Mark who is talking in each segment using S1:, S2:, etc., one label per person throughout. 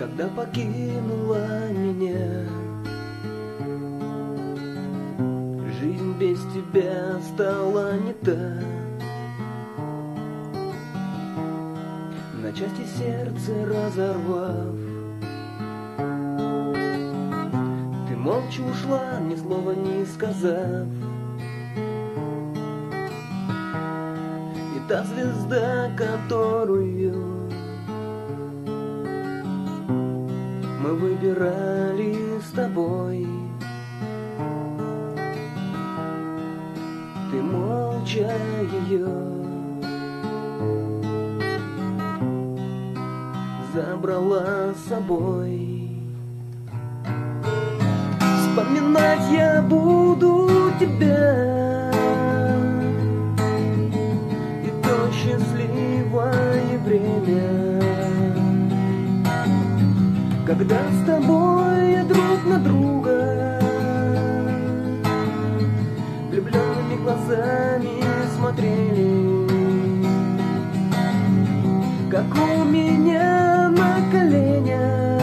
S1: когда покинула меня. Жизнь без тебя стала не та. На части сердце разорвав, ты молча ушла, ни слова не сказав. И та звезда, которую мы выбирали с тобой, ты молча ее забрала с собой. Вспоминать я буду тебя и то счастливое время, когда с тобой друг на друга влюбленными глазами смотрели, как у меня на коленях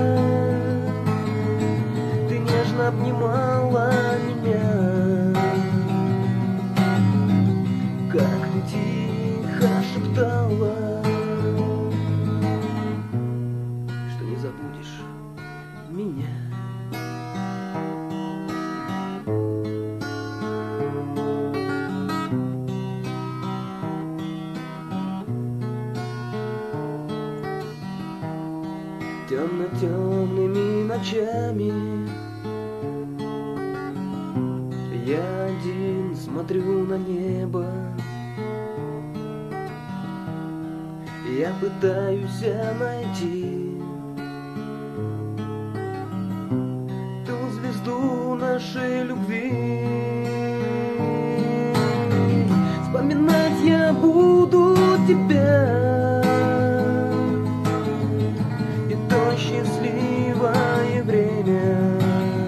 S1: ты нежно обнимала меня, как ты тихо шептала, что не забудешь меня. Темно-темными ночами я один смотрю на небо. Я пытаюсь найти ту звезду нашей любви. Вспоминать я буду тебя счастливое время,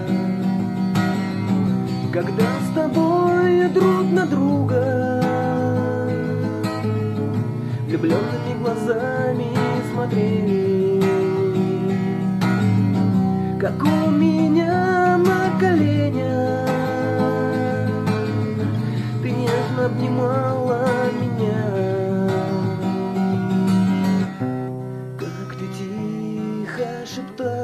S1: когда с тобой друг на друга влюбленными глазами смотрели, как у меня на коленях ты нежно обнимала меня, шептала.